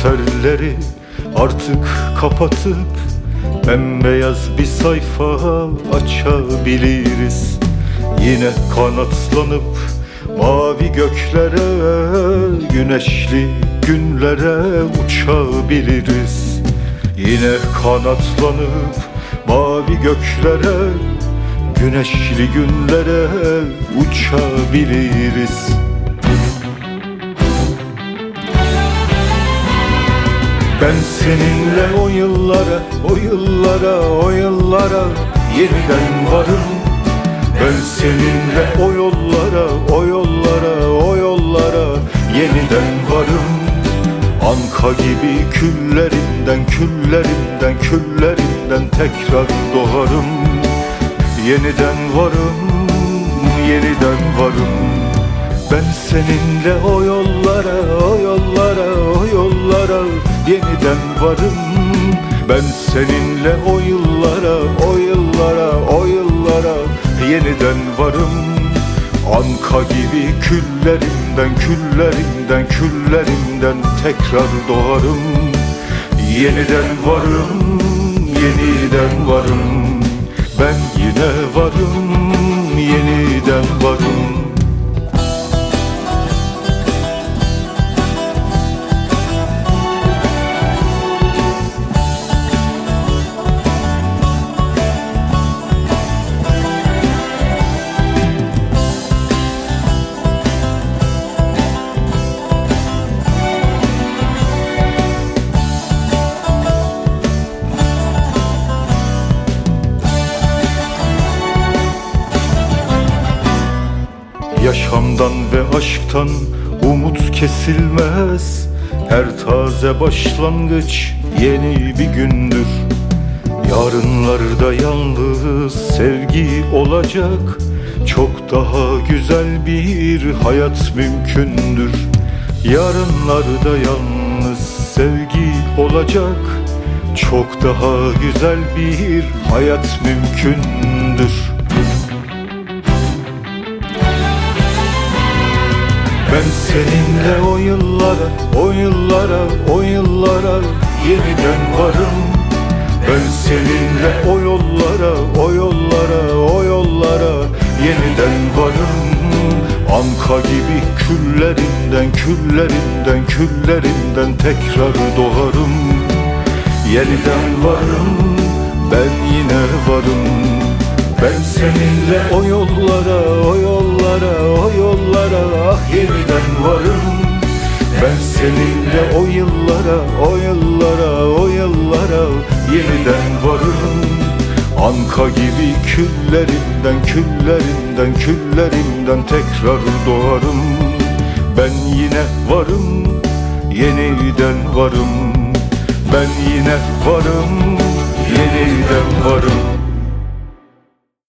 defterleri artık kapatıp bembeyaz bir sayfa açabiliriz. Yine kanatlanıp mavi göklere, güneşli günlere uçabiliriz. Yine kanatlanıp mavi göklere, güneşli günlere uçabiliriz. Ben seninle o yıllara, o yıllara, o yıllara yeniden varım. Ben seninle o yollara, o yollara, o yollara yeniden varım. Anka gibi küllerinden, küllerinden, küllerinden tekrar doğarım. Yeniden varım, yeniden varım. Ben seninle o yollara, o yollara, o yollara yeniden varım. Ben seninle o yıllara, o yıllara, o yıllara yeniden varım. Anka gibi küllerimden, küllerimden, küllerimden tekrar doğarım. Yeniden varım, yeniden varım. Ben yine varım, yeniden varım. Yaşamdan ve aşktan umut kesilmez. Her taze başlangıç yeni bir gündür. Yarınlarda yalnız sevgi olacak. Çok daha güzel bir hayat mümkündür. Yarınlarda yalnız sevgi olacak. Çok daha güzel bir hayat mümkündür. Ben seninle o yıllara, o yıllara, o yıllara yeniden varım. Ben seninle o yollara, o yollara, o yollara yeniden varım. Anka gibi küllerinden, küllerinden, küllerinden tekrar doğarım. Yeniden varım, ben yine varım. Ben seninle o yollara, o yollara, o yollara ah yeniden varım. Ben seninle o yıllara, o yıllara, o yıllara yeniden varım. Anka gibi küllerinden, küllerinden, küllerinden tekrar doğarım. Ben yine varım, yeniden varım. Ben yine varım, yeniden varım.